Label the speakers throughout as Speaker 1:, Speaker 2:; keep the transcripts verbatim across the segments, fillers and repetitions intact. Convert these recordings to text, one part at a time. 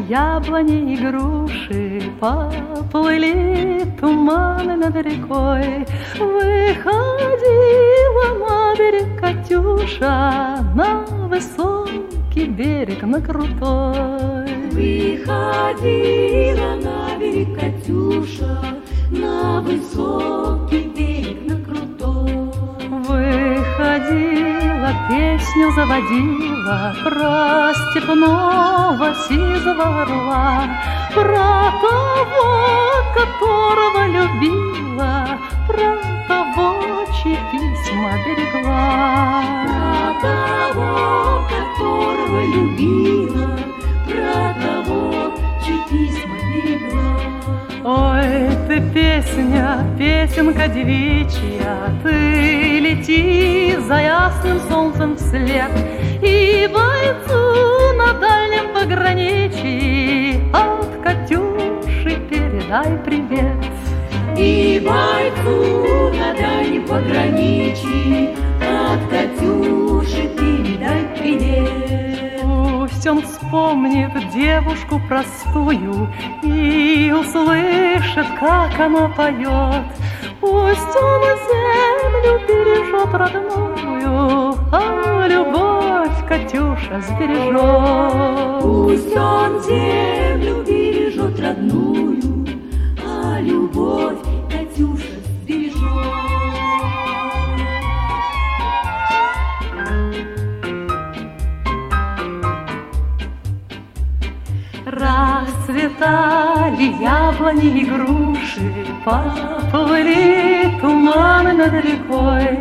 Speaker 1: яблони и груши, поплыли туманы над рекой. Выходила на берег Катюша, на высокий берег, на крутой.
Speaker 2: Выходила на берег Катюша, на высокий берег, на крутой.
Speaker 1: Выходила, песню заводила про степного сизого орла, про того, которого любила, про того, чьи письма берегла.
Speaker 2: Про того, которого любила, про того, чьи письма берегла.
Speaker 1: Ой, ты песня, песенка девичья, ты лети за ясным солнцем вслед, и бойцу на дальнем пограничье от Катюши передай привет.
Speaker 2: И бойцу на дальнем пограничье от Катюши передай привет.
Speaker 1: Пусть он вспомнит девушку простую и услышит, как она поет. Пусть он землю бережет родную, а любовь Катюша сбережет.
Speaker 2: Пусть он землю бережет родную, а любовь Катюша сбережет.
Speaker 1: Расцветали яблони и груши, поплыли туманы над рекой.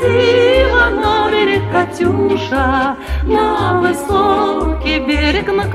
Speaker 1: Выходила на берег Катюша, на высокий берег, на